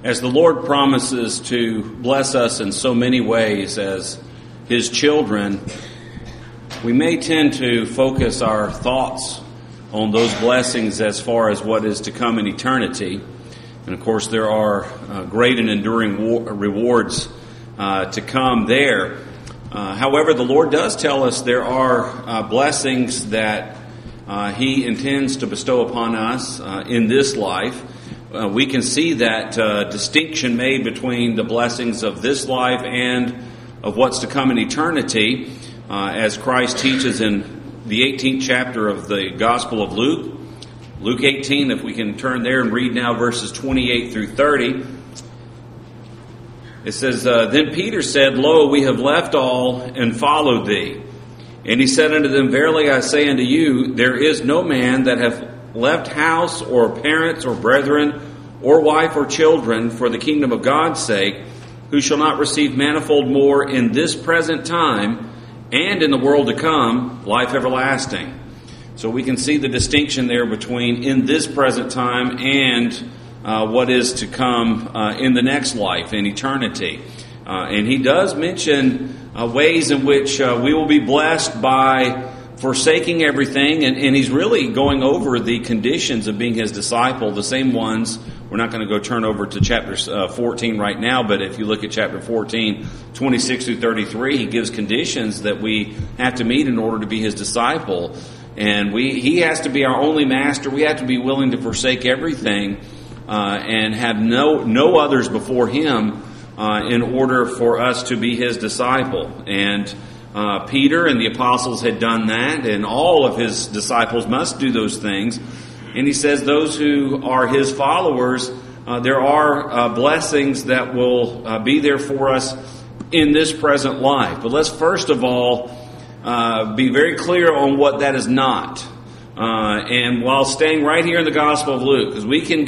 As the Lord promises to bless us in so many ways as His children, we may tend to focus our thoughts on those blessings as far as what is to come in eternity. And of course, there are great and enduring rewards to come there. However, the Lord does tell us there are blessings that He intends to bestow upon us in this life. We can see that distinction made between the blessings of this life and of what's to come in eternity, as Christ teaches in the 18th chapter of the Gospel of Luke. Luke 18, if we can turn there and read now verses 28 through 30. It says, Then Peter said, Lo, we have left all and followed thee. And he said unto them, Verily I say unto you, there is no man that hath left house or parents or brethren or wife or children for the kingdom of God's sake, who shall not receive manifold more in this present time and in the world to come, life everlasting. So we can see the distinction there between in this present time and what is to come in the next life, in eternity. And he does mention ways in which we will be blessed by forsaking everything, and he's really going over the conditions of being his disciple, the same ones. We're not going to go turn over to chapter 14 right now, but if you look at chapter 14, 26 through 33, he gives conditions that we have to meet in order to be his disciple. And he has to be our only master. We have to be willing to forsake everything and have no others before him in order for us to be his disciple. And Peter and the apostles had done that, and all of his disciples must do those things. And he says those who are his followers, there are blessings that will be there for us in this present life. But let's first of all be very clear on what that is not. And while staying right here in the Gospel of Luke, because we can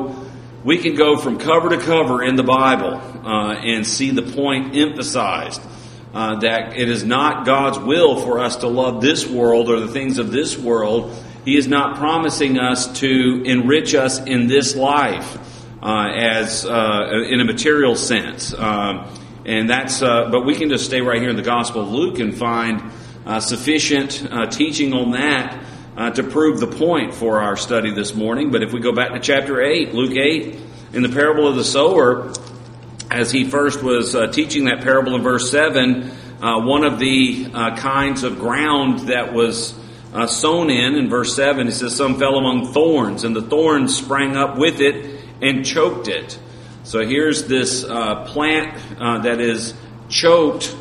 go from cover to cover in the Bible and see the point emphasized. That it is not God's will for us to love this world or the things of this world. He is not promising us to enrich us in this life as in a material sense. And that's. But we can just stay right here in the Gospel of Luke and find sufficient teaching on that to prove the point for our study this morning. But if we go back to chapter 8, Luke 8, in the parable of the sower, as he first was teaching that parable in verse 7, one of the kinds of ground that was sown in verse 7, it says, Some fell among thorns, and the thorns sprang up with it and choked it. So here's this plant that is choked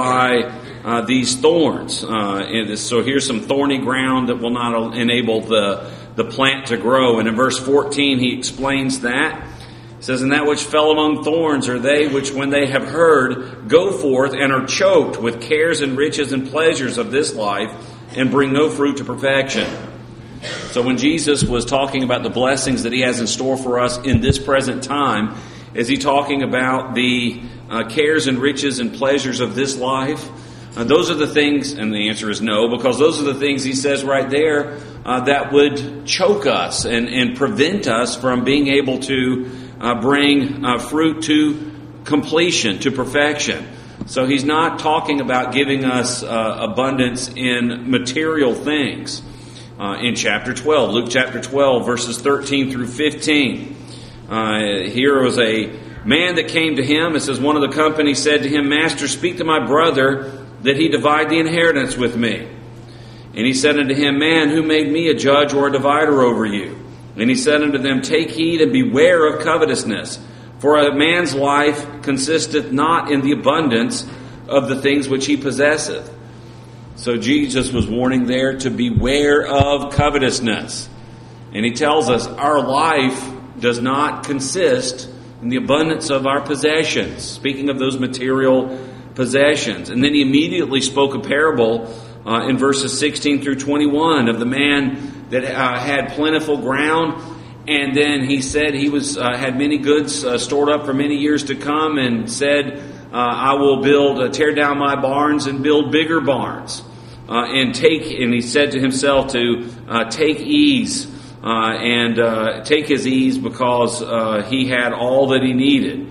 by these thorns. So here's some thorny ground that will not enable the plant to grow. And in verse 14, he explains that. It says, And that which fell among thorns are they which, when they have heard, go forth and are choked with cares and riches and pleasures of this life, and bring no fruit to perfection. So when Jesus was talking about the blessings that he has in store for us in this present time, is he talking about the cares and riches and pleasures of this life? Those are the things, and the answer is no, because those are the things he says right there that would choke us and prevent us from being able to bring fruit to completion, to perfection. So he's not talking about giving us abundance in material things. In chapter 12, Luke chapter 12, verses 13 through 15, here was a man that came to him. It says, One of the company said to him, Master, speak to my brother that he divide the inheritance with me. And he said unto him, Man, who made me a judge or a divider over you? And he said unto them, Take heed and beware of covetousness, for a man's life consisteth not in the abundance of the things which he possesseth. So Jesus was warning there to beware of covetousness. And he tells us our life does not consist in the abundance of our possessions, speaking of those material possessions. And then he immediately spoke a parable in verses 16 through 21 of the man that had plentiful ground, and then he said he had many goods stored up for many years to come, and said, I will tear down my barns and build bigger barns, and he said to himself to take ease and take his ease because he had all that he needed.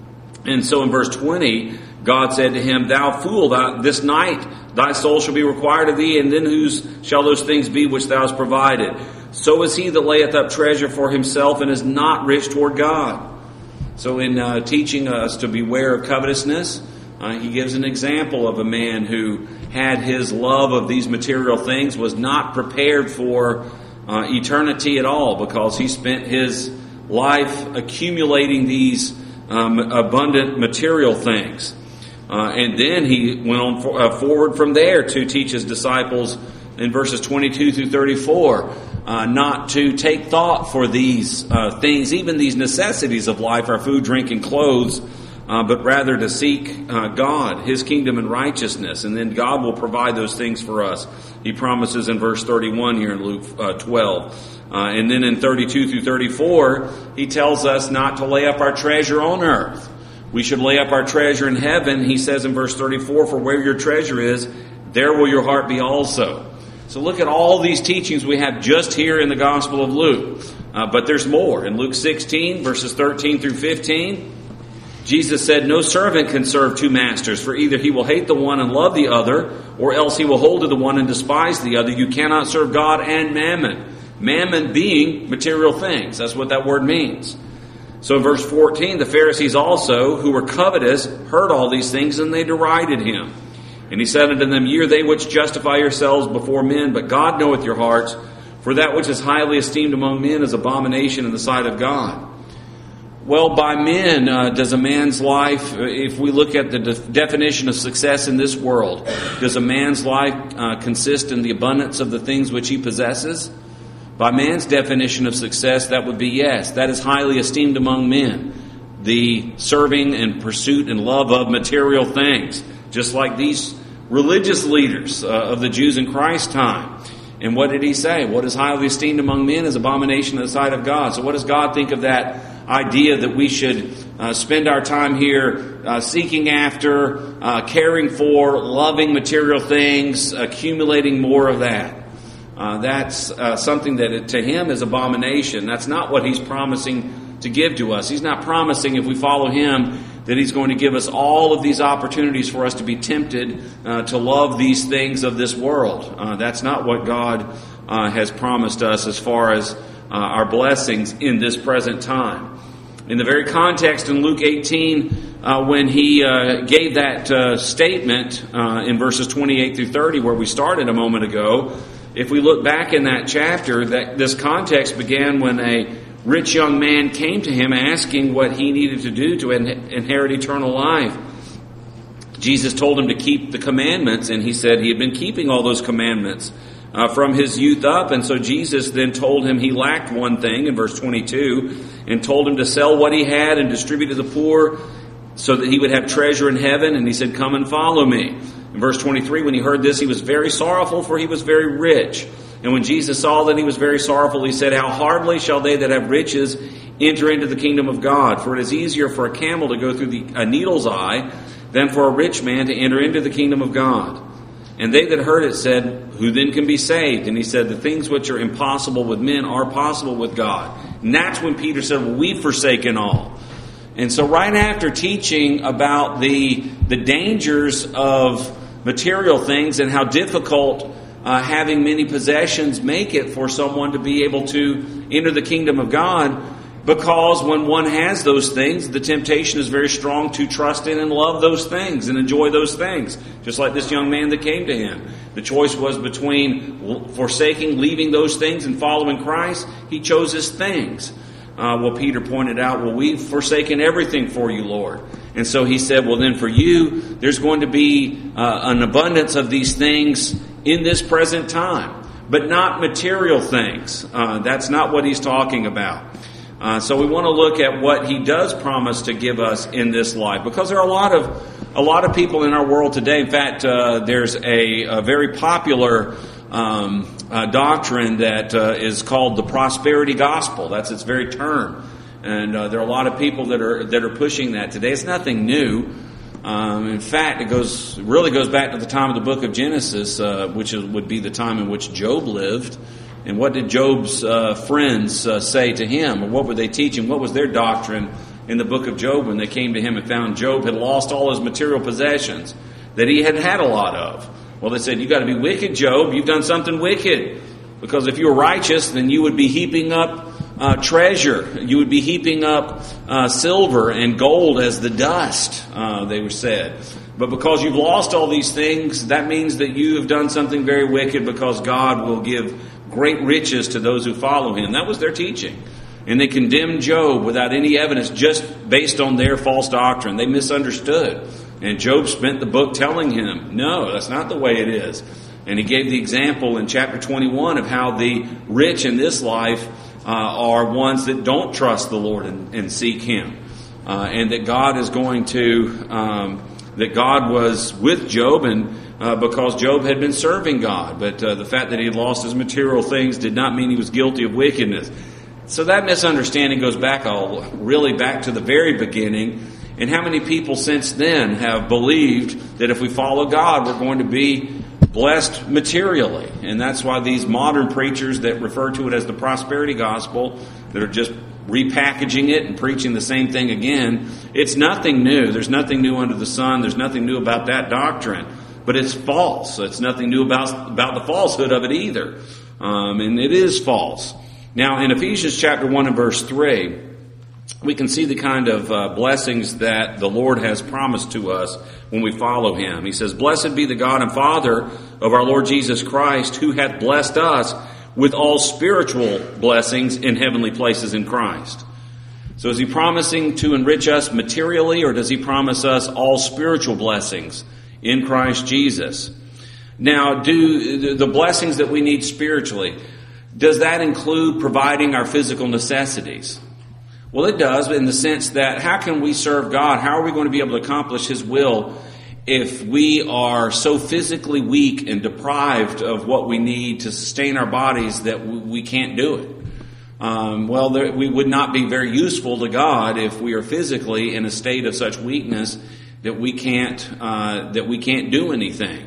And so in verse 20, God said to him, "Thou fool, this night thy soul shall be required of thee, and then whose shall those things be which thou hast provided? So is he that layeth up treasure for himself and is not rich toward God." So in teaching us to beware of covetousness, he gives an example of a man who had his love of these material things, was not prepared for eternity at all, because he spent his life accumulating these abundant material things. And then he went on forward from there to teach his disciples in verses 22 through 34 not to take thought for these things, even these necessities of life, our food, drink, and clothes, but rather to seek God, His kingdom and righteousness, and then God will provide those things for us. He promises in verse 31 here in Luke 12. And then in 32 through 34, He tells us not to lay up our treasure on earth. We should lay up our treasure in heaven. He says in verse 34, "For where your treasure is, there will your heart be also." So look at all these teachings we have just here in the Gospel of Luke. But there's more. In Luke 16, verses 13 through 15, Jesus said, "No servant can serve two masters, for either he will hate the one and love the other, or else he will hold to the one and despise the other. You cannot serve God and mammon." Mammon being material things. That's what that word means. So in verse 14, the Pharisees also, who were covetous, heard all these things, and they derided him. And he said unto them, "Ye are they which justify yourselves before men, but God knoweth your hearts. For that which is highly esteemed among men is abomination in the sight of God." Well, by men, does a man's life, if we look at the definition of success in this world, does a man's life consist in the abundance of the things which he possesses? By man's definition of success, that would be yes. That is highly esteemed among men. The serving and pursuit and love of material things. Just like these religious leaders of the Jews in Christ's time. And what did he say? What is highly esteemed among men is abomination in the sight of God. So what does God think of that idea that we should spend our time here seeking after, caring for, loving material things, accumulating more of that? That's something that to him is abomination. That's not what he's promising to give to us. He's not promising if we follow him that he's going to give us all of these opportunities for us to be tempted to love these things of this world. That's not what God has promised us as far as our blessings in this present time. In the very context in Luke 18, when he gave that statement in verses 28 through 30, where we started a moment ago, if we look back in that chapter, that this context began when a rich young man came to him asking what he needed to do to inherit eternal life. Jesus told him to keep the commandments, and he said he had been keeping all those commandments from his youth up. And so Jesus then told him he lacked one thing in verse 22, and told him to sell what he had and distribute to the poor so that he would have treasure in heaven. And he said, "Come and follow me." In verse 23, when he heard this, he was very sorrowful, for he was very rich. And when Jesus saw that he was very sorrowful, he said, "How hardly shall they that have riches enter into the kingdom of God? For it is easier for a camel to go through a needle's eye than for a rich man to enter into the kingdom of God." And they that heard it said, "Who then can be saved?" And he said, "The things which are impossible with men are possible with God." And that's when Peter said, "Well, we've forsaken all." And so right after teaching about the dangers of material things and how difficult having many possessions make it for someone to be able to enter the kingdom of God, because when one has those things, the temptation is very strong to trust in and love those things and enjoy those things. Just like this young man that came to him. The choice was between forsaking, leaving those things and following Christ. He chose his things. Well, Peter pointed out, "Well, we've forsaken everything for you, Lord." And so he said, "Well, then for you, there's going to be an abundance of these things in this present time, but not material things." That's not what he's talking about. So we want to look at what he does promise to give us in this life, because there are a lot of people in our world today. In fact, there's a very popular doctrine that is called the prosperity gospel. That's its very term, and there are a lot of people that are pushing that today. It's nothing new. In fact, it really goes back to the time of the book of Genesis, which would be the time in which Job lived. And what did Job's friends say to him? Or what were they teaching? What was their doctrine in the book of Job when they came to him and found Job had lost all his material possessions that he had had a lot of? Well, they said, "You got to be wicked, Job. You've done something wicked. Because if you were righteous, then you would be heaping up treasure. You would be heaping up silver and gold as the dust," they were said. "But because you've lost all these things, that means that you have done something very wicked, because God will give great riches to those who follow him." That was their teaching. And they condemned Job without any evidence, just based on their false doctrine. They misunderstood. And Job spent the book telling him, no, that's not the way it is. And he gave the example in chapter 21 of how the rich in this life are ones that don't trust the Lord and seek him. And that God is going to, that God was with Job, and because Job had been serving God. But the fact that he had lost his material things did not mean he was guilty of wickedness. So that misunderstanding goes back really back to the very beginning. And how many people since then have believed that if we follow God, we're going to be blessed materially? And that's why these modern preachers that refer to it as the prosperity gospel, that are just repackaging it and preaching the same thing again, it's nothing new. There's nothing new under the sun. There's nothing new about that doctrine. But it's false. It's nothing new about the falsehood of it either. And it is false. Now, in Ephesians chapter 1 and verse 3, we can see the kind of blessings that the Lord has promised to us when we follow him. He says, "Blessed be the God and Father of our Lord Jesus Christ, who hath blessed us with all spiritual blessings in heavenly places in Christ." So is he promising to enrich us materially, or does he promise us all spiritual blessings in Christ Jesus? Now, do the blessings that we need spiritually, does that include providing our physical necessities? Well, it does, in the sense that how can we serve God? How are we going to be able to accomplish his will if we are so physically weak and deprived of what we need to sustain our bodies that we can't do it? We would not be very useful to God if we are physically in a state of such weakness that we can't do anything.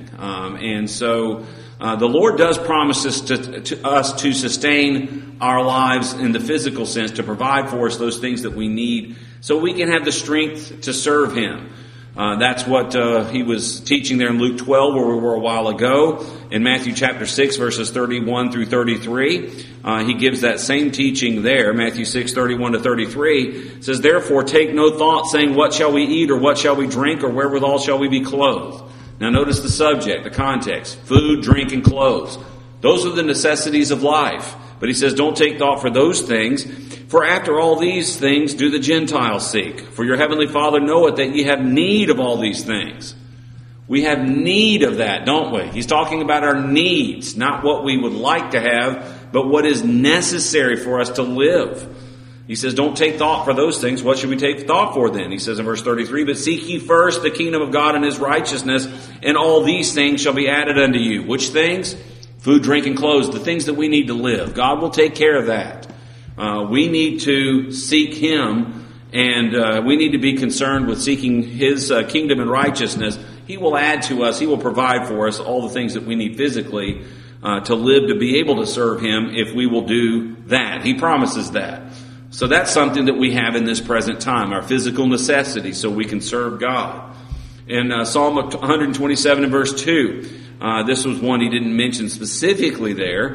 The Lord does promise us to sustain our lives in the physical sense, to provide for us those things that we need so we can have the strength to serve him. That's what he was teaching there in Luke 12, where we were a while ago. In Matthew chapter 6, verses 31 through 33, he gives that same teaching there. Matthew 6, 31 to 33 says, "Therefore take no thought, saying, what shall we eat, or what shall we drink, or wherewithal shall we be clothed?" Now notice the subject, the context. Food, drink, and clothes. Those are the necessities of life. But he says, don't take thought for those things. For after all these things do the Gentiles seek. For your heavenly Father knoweth that ye have need of all these things. We have need of that, don't we? He's talking about our needs, not what we would like to have, but what is necessary for us to live. He says, don't take thought for those things. What should we take thought for then? He says in verse 33, "But seek ye first the kingdom of God and his righteousness, and all these things shall be added unto you." Which things? Food, drink, and clothes. The things that we need to live. God will take care of that. We need to seek him, and we need to be concerned with seeking his kingdom and righteousness. He will add to us. He will provide for us all the things that we need physically to live, to be able to serve him if we will do that. He promises that. So that's something that we have in this present time, our physical necessity, so we can serve God. In Psalm 127 and verse 2, this was one he didn't mention specifically there,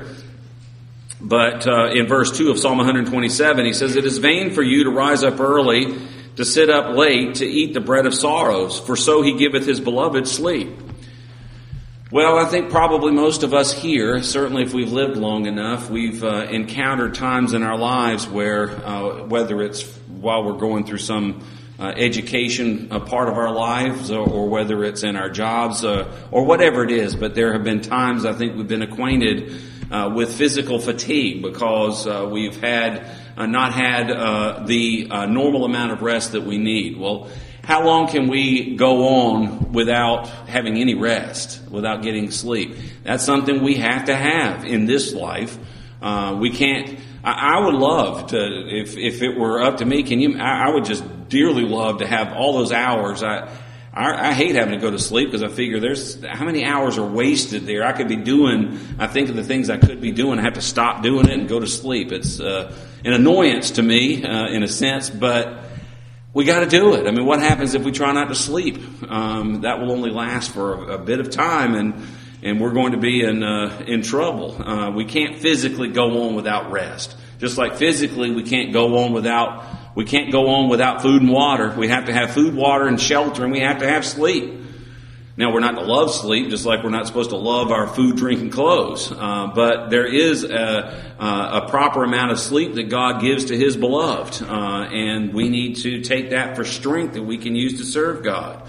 but in verse 2 of Psalm 127, he says, "It is vain for you to rise up early, to sit up late, to eat the bread of sorrows, for so he giveth his beloved sleep." Well, I think probably most of us here, certainly if we've lived long enough, we've encountered times in our lives where, whether it's while we're going through some education part of our lives, or whether it's in our jobs, or whatever it is, but there have been times I think we've been acquainted with physical fatigue because we've not had the normal amount of rest that we need. Well, how long can we go on without having any rest, without getting sleep? That's something we have to have in this life. We can't. I would love to, if it were up to me. I would just dearly love to have all those hours. I I hate having to go to sleep because I figure there's how many hours are wasted there. I could be doing, I think of the things I could be doing. I have to stop doing it and go to sleep. It's an annoyance to me in a sense, but we got to do it. I mean, what happens if we try not to sleep? That will only last for a bit of time, and we're going to be in trouble. We can't physically go on without rest. Just like physically, we can't go on without food and water. We have to have food, water, and shelter, and we have to have sleep. Now, we're not to love sleep, just like we're not supposed to love our food, drink, and clothes. But there is a proper amount of sleep that God gives to His beloved, and we need to take that for strength that we can use to serve God.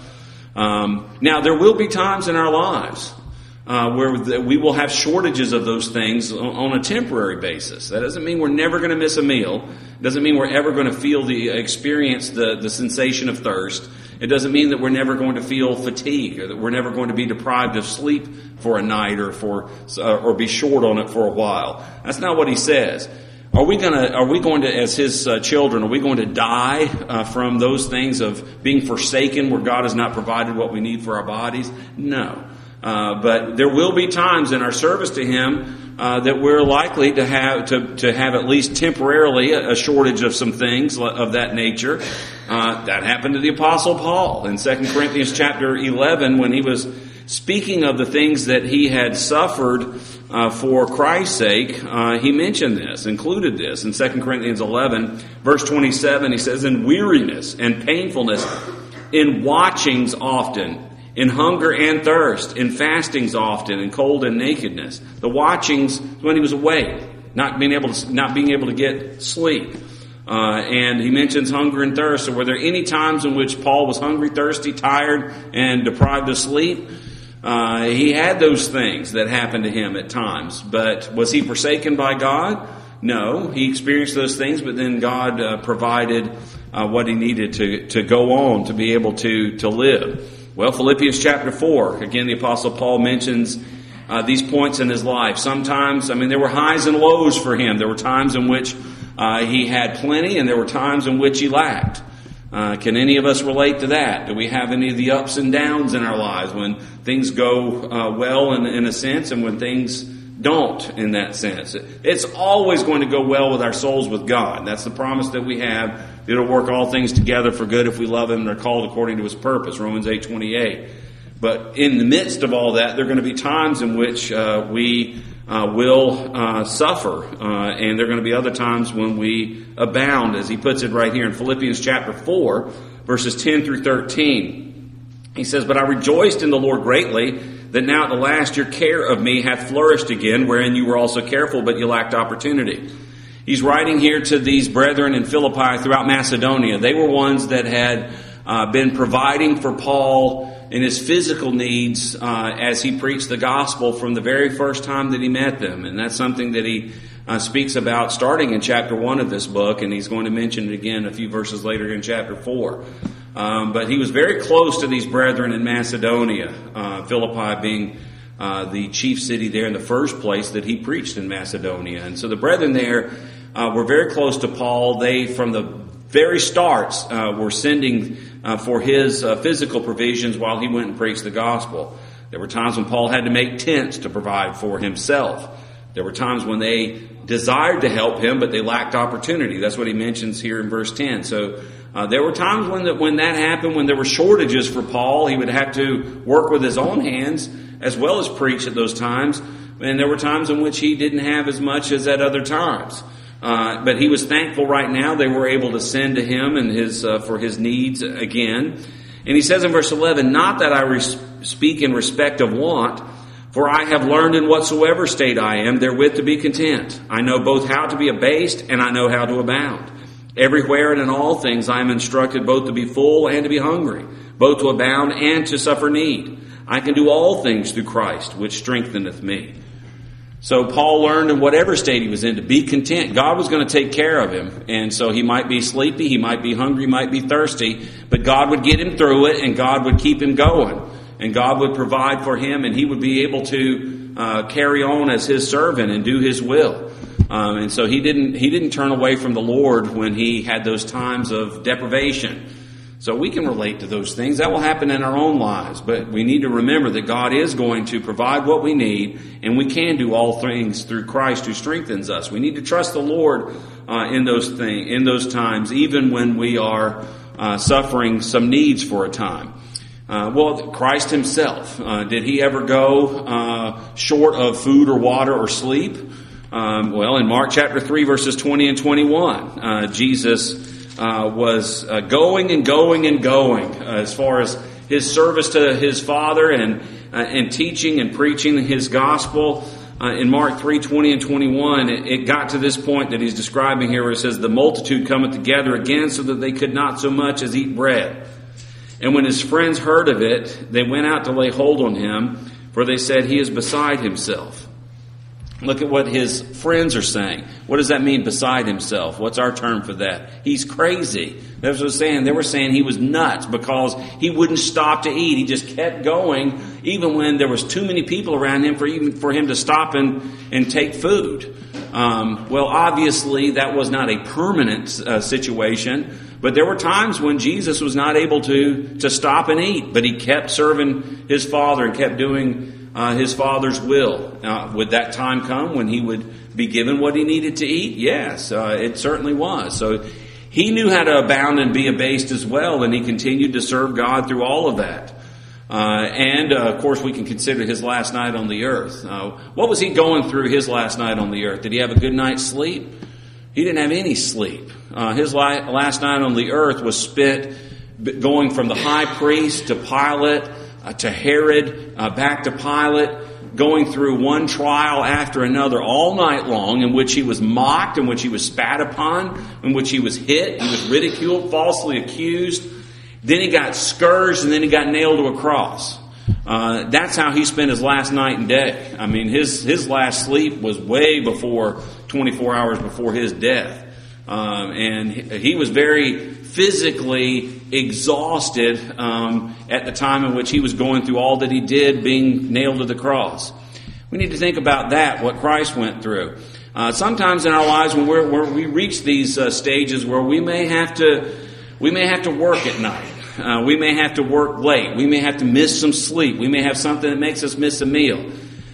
Now, there will be times in our lives where we will have shortages of those things on a temporary basis. That doesn't mean we're never going to miss a meal. It doesn't mean we're ever going to experience the sensation of thirst. It doesn't mean that we're never going to feel fatigue or that we're never going to be deprived of sleep for a night or be short on it for a while. That's not what he says. Are we going to, as his children, are we going to die from those things of being forsaken where God has not provided what we need for our bodies? No. But there will be times in our service to Him that we're likely to have at least temporarily a shortage of some things of that nature. That happened to the Apostle Paul in 2 Corinthians chapter 11 when he was speaking of the things that he had suffered for Christ's sake. He mentioned this, included this in 2 Corinthians 11, verse 27. He says, "In weariness and painfulness, in watchings often, in hunger and thirst, in fastings often, in cold and nakedness." The watchings when he was awake, not being able to get sleep. And he mentions hunger and thirst. So were there any times in which Paul was hungry, thirsty, tired, and deprived of sleep? He had those things that happened to him at times. But was he forsaken by God? No. He experienced those things, but then God provided what he needed to go on, to be able to live. Well, Philippians chapter 4, again, the Apostle Paul mentions these points in his life. Sometimes, there were highs and lows for him. There were times in which he had plenty, and there were times in which he lacked. Can any of us relate to that? Do we have any of the ups and downs in our lives when things go well in a sense and when things don't in that sense? It's always going to go well with our souls with God. That's the promise that we have. It'll work all things together for good if we love Him and are called according to His purpose, Romans 8:28. But in the midst of all that, there are going to be times in which we will suffer, and there are going to be other times when we abound, as he puts it right here in Philippians chapter 4, verses 10 through 13. He says, "But I rejoiced in the Lord greatly, that now at the last your care of me hath flourished again, wherein you were also careful, but you lacked opportunity." He's writing here to these brethren in Philippi throughout Macedonia. They were ones that had been providing for Paul in his physical needs as he preached the gospel from the very first time that he met them. And that's something that he speaks about starting in chapter 1 of this book, and he's going to mention it again a few verses later in chapter 4. But he was very close to these brethren in Macedonia, Philippi being the chief city there in the first place that he preached in Macedonia. And so the brethren there were very close to Paul. They, from the very starts, were sending for his physical provisions while he went and preached the gospel. There were times when Paul had to make tents to provide for himself. There were times when they desired to help him, but they lacked opportunity. That's what he mentions here in verse 10. So there were times when that happened, when there were shortages for Paul. He would have to work with his own hands as well as preach at those times. And there were times in which he didn't have as much as at other times. But he was thankful right now they were able to send to him and for his needs again. And he says in verse 11, "Not that I speak in respect of want, for I have learned in whatsoever state I am therewith to be content. I know both how to be abased and I know how to abound. Everywhere and in all things I am instructed both to be full and to be hungry, both to abound and to suffer need. I can do all things through Christ, which strengtheneth me." So Paul learned in whatever state he was in to be content. God was going to take care of him. And so he might be sleepy, he might be hungry, he might be thirsty, but God would get him through it and God would keep him going. And God would provide for him and he would be able to carry on as his servant and do his will. And so he didn't turn away from the Lord when he had those times of deprivation. So we can relate to those things. That will happen in our own lives. But we need to remember that God is going to provide what we need, and we can do all things through Christ who strengthens us. We need to trust the Lord in those times, even when we are suffering some needs for a time. Well, Christ himself, did he ever go short of food or water or sleep? Well, in Mark chapter 3, verses 20 and 21, Jesus was going and going and going as far as his service to his Father and teaching and preaching his gospel. In Mark 3, 20 and 21, it got to this point that he's describing here where it says, "The multitude cometh together again so that they could not so much as eat bread. And when his friends heard of it, they went out to lay hold on him, for they said, he is beside himself." Look at what his friends are saying. What does that mean, beside himself? What's our term for that? He's crazy. That's what I'm saying. They were saying he was nuts because he wouldn't stop to eat. He just kept going, even when there was too many people around him for him to stop and take food. Well, obviously, that was not a permanent situation. But there were times when Jesus was not able to stop and eat. But he kept serving his Father and kept doing his Father's will. Would that time come when he would be given what he needed to eat? Yes, it certainly was. So he knew how to abound and be abased as well, and he continued to serve God through all of that. And of course, we can consider his last night on the earth. What was he going through his last night on the earth? Did he have a good night's sleep? He didn't have any sleep. His last night on the earth was spent going from the high priest to Pilate, to Herod, back to Pilate, going through one trial after another all night long, in which he was mocked, in which he was spat upon, in which he was hit, he was ridiculed, falsely accused. Then he got scourged, and then he got nailed to a cross. That's how he spent his last night and day. I mean, his last sleep was way before 24 hours before his death. And he was very physically exhausted at the time in which he was going through all that he did, being nailed to the cross. We need to think about that, what Christ went through. Sometimes in our lives, when we reach these stages where we may have to work at night, we may have to work late, we may have to miss some sleep, we may have something that makes us miss a meal.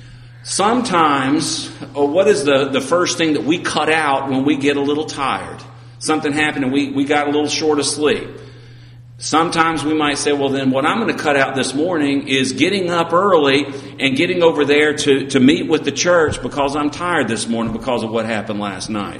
Sometimes, what is the first thing that we cut out when we get a little tired? Something happened and we got a little short of sleep. Sometimes we might say, well, then what I'm going to cut out this morning is getting up early and getting over there to meet with the church because I'm tired this morning because of what happened last night.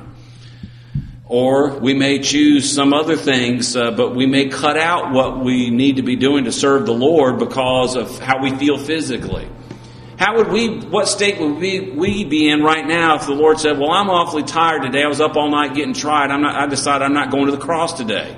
Or we may choose some other things, but we may cut out what we need to be doing to serve the Lord because of how we feel physically. What state would we be in right now if the Lord said, well, I'm awfully tired today. I was up all night getting tried. I decided I'm not going to the cross today.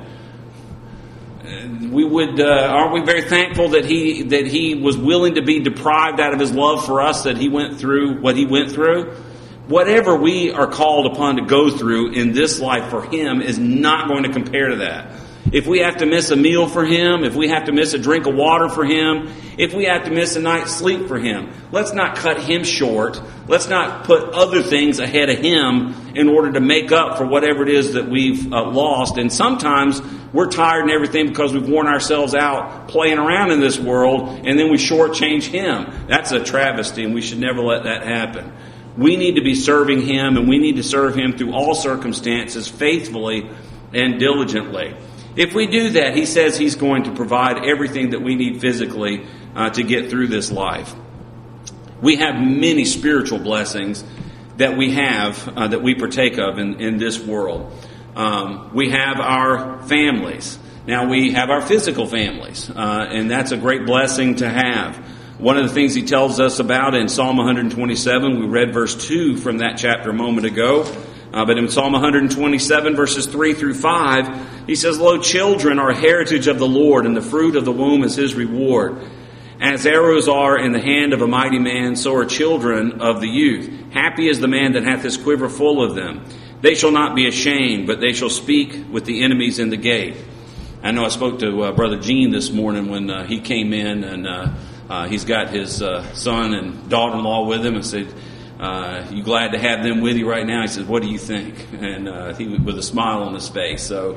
Aren't we very thankful that he was willing to be deprived out of his love for us, that he went through what he went through? Whatever we are called upon to go through in this life for him is not going to compare to that. If we have to miss a meal for him, if we have to miss a drink of water for him, if we have to miss a night's sleep for him, let's not cut him short. Let's not put other things ahead of him in order to make up for whatever it is that we've lost. And sometimes we're tired and everything because we've worn ourselves out playing around in this world, and then we shortchange him. That's a travesty, and we should never let that happen. We need to be serving him, and we need to serve him through all circumstances faithfully and diligently. If we do that, he says he's going to provide everything that we need physically to get through this life. We have many spiritual blessings that we have, that we partake of in this world. We have our families. Now we have our physical families, and that's a great blessing to have. One of the things he tells us about in Psalm 127, we read verse 2 from that chapter a moment ago. But in Psalm 127, verses 3 through 5, he says, "Lo, children are a heritage of the Lord, and the fruit of the womb is his reward. As arrows are in the hand of a mighty man, so are children of the youth. Happy is the man that hath his quiver full of them. They shall not be ashamed, but they shall speak with the enemies in the gate." I know I spoke to Brother Gene this morning when he came in, and he's got his son and daughter-in-law with him, and said, "You glad to have them with you right now?" He says, "What do you think?" And he with a smile on his face. So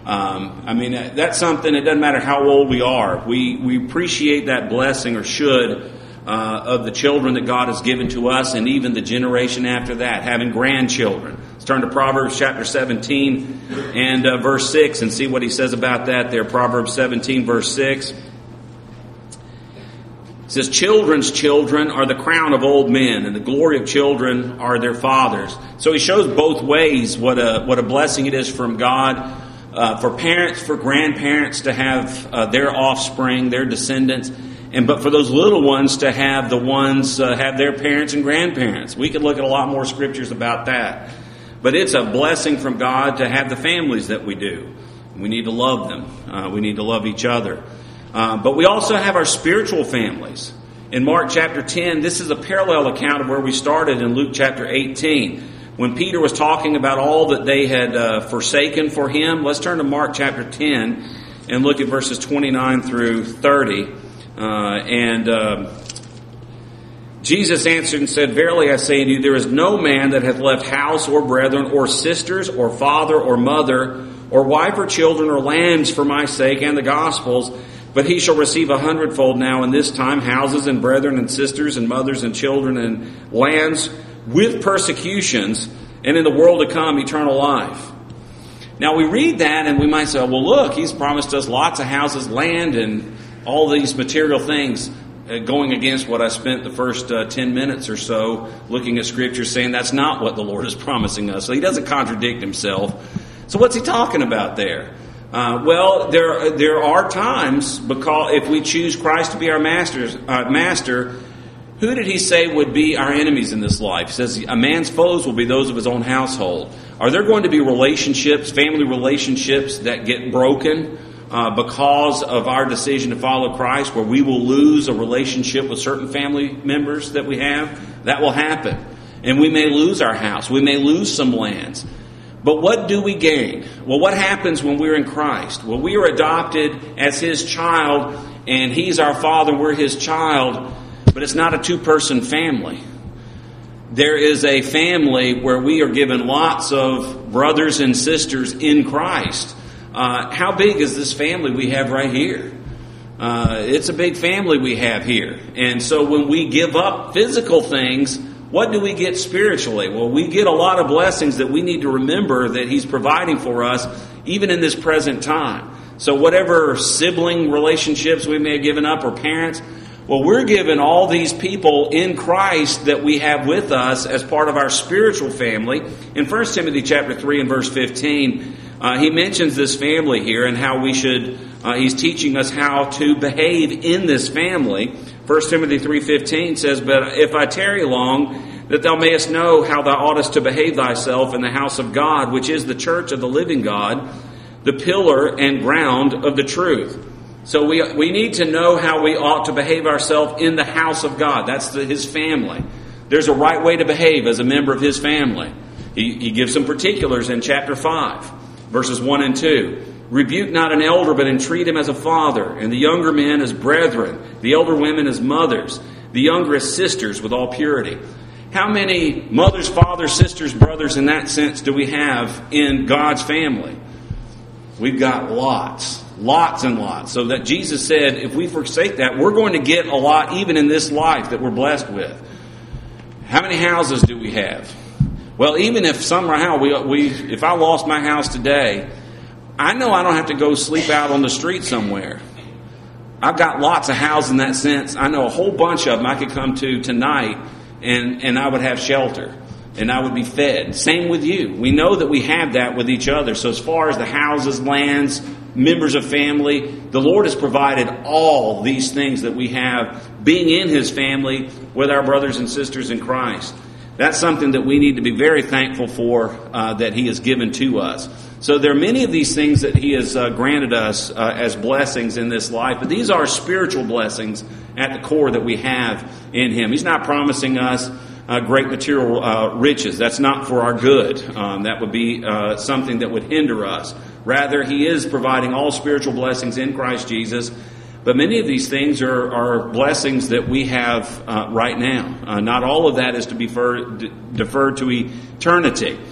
That's something, it doesn't matter how old we are. We appreciate that blessing, or should, of the children that God has given to us, and even the generation after that, having grandchildren. Let's turn to Proverbs chapter 17 and verse 6 and see what he says about that there. Proverbs 17 verse 6. It says, children's children are the crown of old men, and the glory of children are their fathers. So he shows both ways what a blessing it is from God, for parents, for grandparents to have their offspring, their descendants, but for those little ones to have have their parents and grandparents. We could look at a lot more scriptures about that. But it's a blessing from God to have the families that we do. We need to love them. We need to love each other. But we also have our spiritual families. In Mark chapter 10, this is a parallel account of where we started in Luke chapter 18. When Peter was talking about all that they had forsaken for him, let's turn to Mark chapter 10 and look at verses 29 through 30. Jesus answered and said, verily I say unto you, there is no man that hath left house or brethren or sisters or father or mother or wife or children or lands for my sake and the gospel's, but he shall receive 100-fold now in this time, houses and brethren and sisters and mothers and children and lands with persecutions, and in the world to come eternal life. Now we read that and we might say, well look, he's promised us lots of houses, land, and all these material things, going against what I spent the first 10 minutes or so looking at Scripture, saying that's not what the Lord is promising us. So he doesn't contradict himself. So what's he talking about there? Well, there are times, because if we choose Christ to be our master, who did he say would be our enemies in this life? He says a man's foes will be those of his own household. Are there going to be relationships, family relationships, that get broken because of our decision to follow Christ, where we will lose a relationship with certain family members that we have? That will happen. And we may lose our house. We may lose some lands. But what do we gain? Well, what happens when we're in Christ? Well, we are adopted as His child, and He's our Father, we're His child, but it's not a two-person family. There is a family where we are given lots of brothers and sisters in Christ. How big is this family we have right here? It's a big family we have here. And so when we give up physical things, what do we get spiritually? Well, we get a lot of blessings that we need to remember that He's providing for us, even in this present time. So whatever sibling relationships we may have given up, or parents, well, we're given all these people in Christ that we have with us as part of our spiritual family. In 1 Timothy chapter 3 and verse 15, he mentions this family here and how we should, he's teaching us how to behave in this family. 1 Timothy 3:15 says, but if I tarry long, that thou mayest know how thou oughtest to behave thyself in the house of God, which is the church of the living God, the pillar and ground of the truth. So we need to know how we ought to behave ourselves in the house of God. That's His family. There's a right way to behave as a member of His family. He gives some particulars in chapter 5, verses 1 and 2. Rebuke not an elder, but entreat him as a father, and the younger men as brethren, the elder women as mothers, the younger as sisters with all purity. How many mothers, fathers, sisters, brothers in that sense do we have in God's family? We've got lots. Lots and lots. So that Jesus said, if we forsake that, we're going to get a lot even in this life that we're blessed with. How many houses do we have? Well, even if somehow if I lost my house today, I know I don't have to go sleep out on the street somewhere. I've got lots of houses in that sense. I know a whole bunch of them I could come to tonight and I would have shelter and I would be fed. Same with you. We know that we have that with each other. So as far as the houses, lands, members of family, the Lord has provided all these things that we have being in His family with our brothers and sisters in Christ. That's something that we need to be very thankful for, that He has given to us. So there are many of these things that He has granted us as blessings in this life, but these are spiritual blessings at the core that we have in Him. He's not promising us great material riches. That's not for our good. That would be something that would hinder us. Rather, He is providing all spiritual blessings in Christ Jesus. But many of these things are blessings that we have right now. Not all of that is to be deferred to eternity.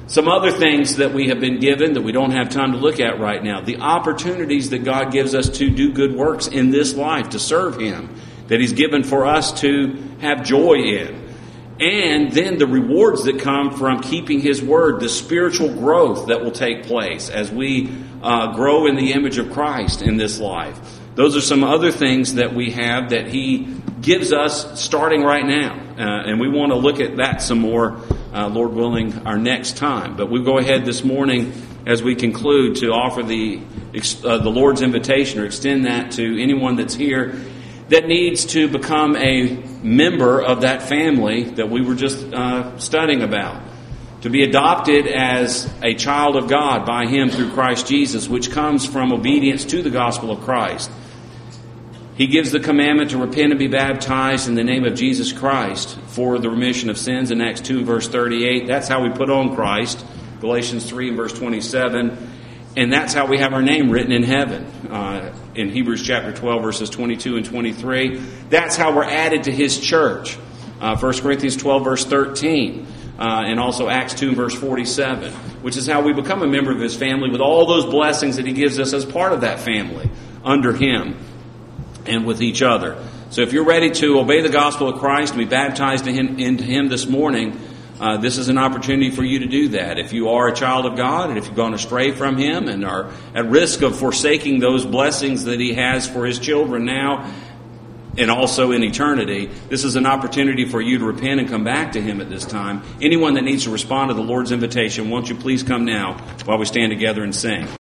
Some other things that we have been given that we don't have time to look at right now. The opportunities that God gives us to do good works in this life, to serve Him, that He's given for us to have joy in. And then the rewards that come from keeping His Word, the spiritual growth that will take place as we grow in the image of Christ in this life. Those are some other things that we have that He gives us starting right now. And we want to look at that some more, Lord willing, our next time. But we'll go ahead this morning as we conclude to offer the Lord's invitation or extend that to anyone that's here that needs to become a member of that family that we were just studying about. To be adopted as a child of God by Him through Christ Jesus, which comes from obedience to the gospel of Christ. He gives the commandment to repent and be baptized in the name of Jesus Christ for the remission of sins in Acts 2 verse 38. That's how we put on Christ. Galatians 3 and verse 27. And that's how we have our name written in heaven. In Hebrews chapter 12 verses 22 and 23. That's how we're added to His church. 1 Corinthians 12 verse 13. And also Acts 2 verse 47. Which is how we become a member of His family with all those blessings that He gives us as part of that family under Him and with each other. So if you're ready to obey the gospel of Christ and be baptized into Him this morning, this is an opportunity for you to do that. If you are a child of God and if you've gone astray from Him and are at risk of forsaking those blessings that He has for His children now and also in eternity, this is an opportunity for you to repent and come back to Him at this time. Anyone that needs to respond to the Lord's invitation, won't you please come now while we stand together and sing.